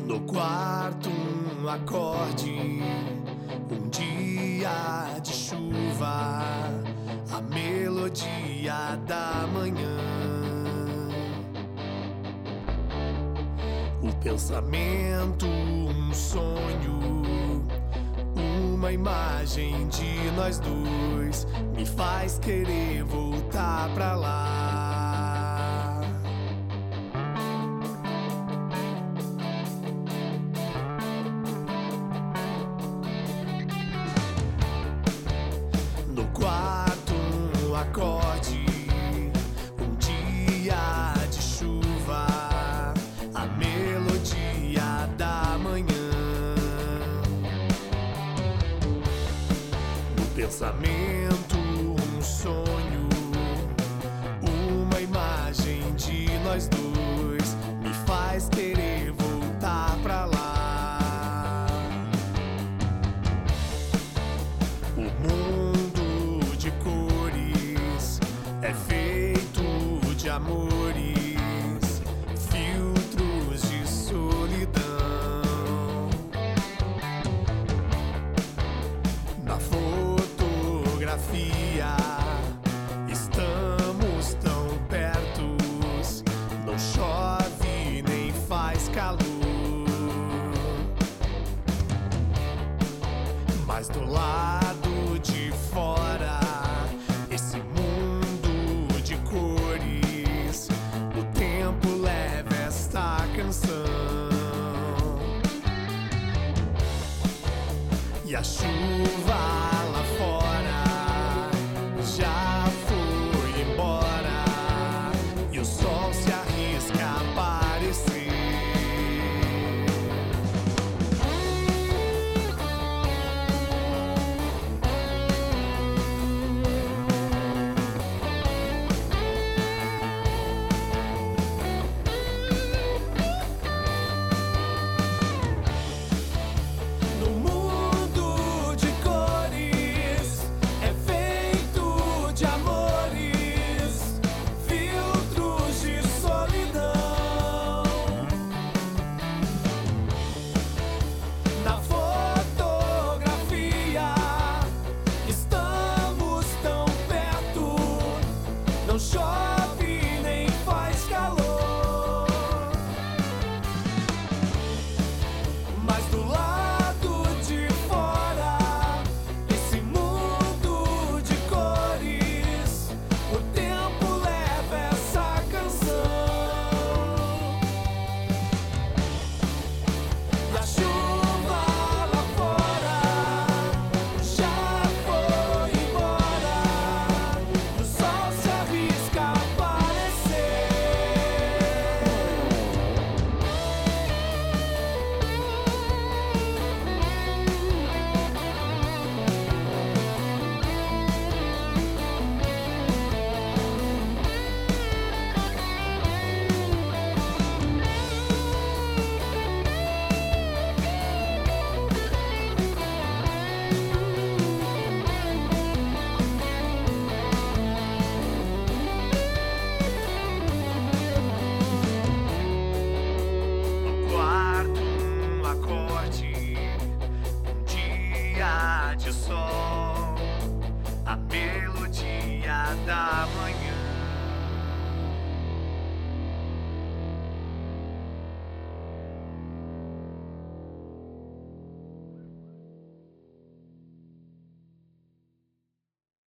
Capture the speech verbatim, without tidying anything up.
No quarto um acorde, um dia de chuva, a melodia da manhã. O pensamento, um sonho, uma imagem de nós dois me faz querer voltar pra lá. No quarto um acorde, um dia de chuva, a melodia da manhã. No pensamento um sonho, uma imagem de nós dois me faz querer voltar pra lá. O mundo de cores é feito de amores, filtros de solidão. Na fotografia estamos tão perto, não chove nem faz calor, mas do lado de fora, esse mundo de cores, o tempo leva esta canção. E a chuva